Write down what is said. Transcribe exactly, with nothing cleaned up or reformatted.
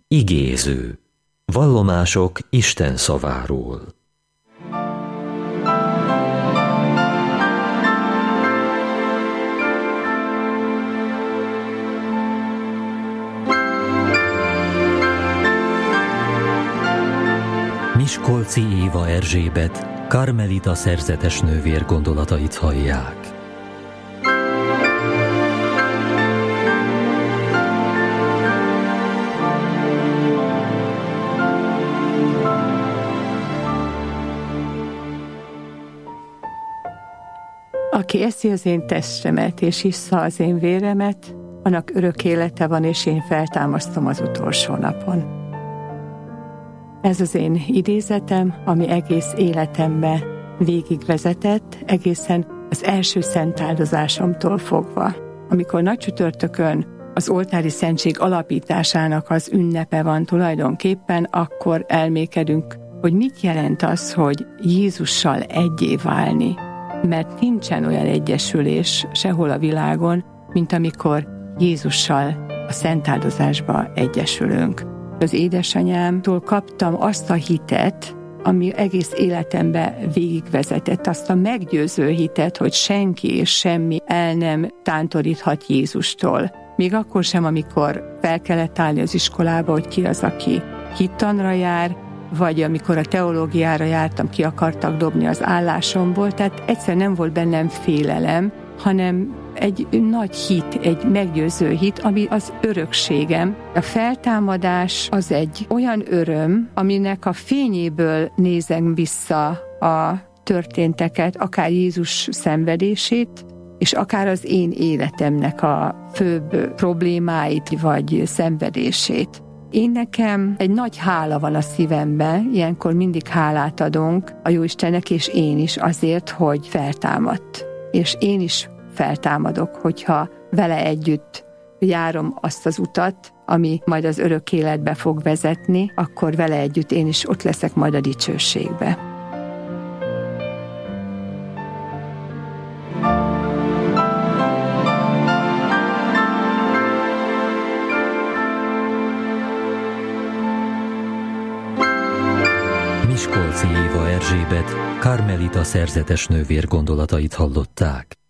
Igéző. Vallomások Isten szaváról. Miskolci Éva Erzsébet, karmelita szerzetes nővér gondolatait hallják. Aki eszi az én testemet és issza az én véremet, annak örök élete van, és én feltámasztom az utolsó napon. Ez az én idézetem, ami egész életembe végigvezetett, egészen az első szentáldozásomtól fogva. Amikor nagycsütörtökön az oltári szentség alapításának az ünnepe van tulajdonképpen, akkor elmékedünk, hogy mit jelent az, hogy Jézussal egyé válni. Mert nincsen olyan egyesülés sehol a világon, mint amikor Jézussal a szentáldozásba egyesülünk. Az édesanyámtól kaptam azt a hitet, ami egész életembe végigvezetett, azt a meggyőző hitet, hogy senki és semmi el nem tántoríthat Jézustól. Még akkor sem, amikor fel kellett állni az iskolába, hogy ki az, aki hittanra jár, vagy amikor a teológiára jártam, ki akartak dobni az állásomból, tehát egyszer nem volt bennem félelem, hanem egy nagy hit, egy meggyőző hit, ami az örökségem. A feltámadás az egy olyan öröm, aminek a fényéből nézem vissza a történteket, akár Jézus szenvedését, és akár az én életemnek a főbb problémáit, vagy szenvedését. Én nekem egy nagy hála van a szívemben, ilyenkor mindig hálát adunk a Jóistennek, és én is azért, hogy feltámadt. És én is feltámadok, hogyha vele együtt járom azt az utat, ami majd az örök életbe fog vezetni, akkor vele együtt én is ott leszek majd a dicsőségbe. Miskolci Éva Erzsébet, karmelita szerzetes nővér gondolatait hallották.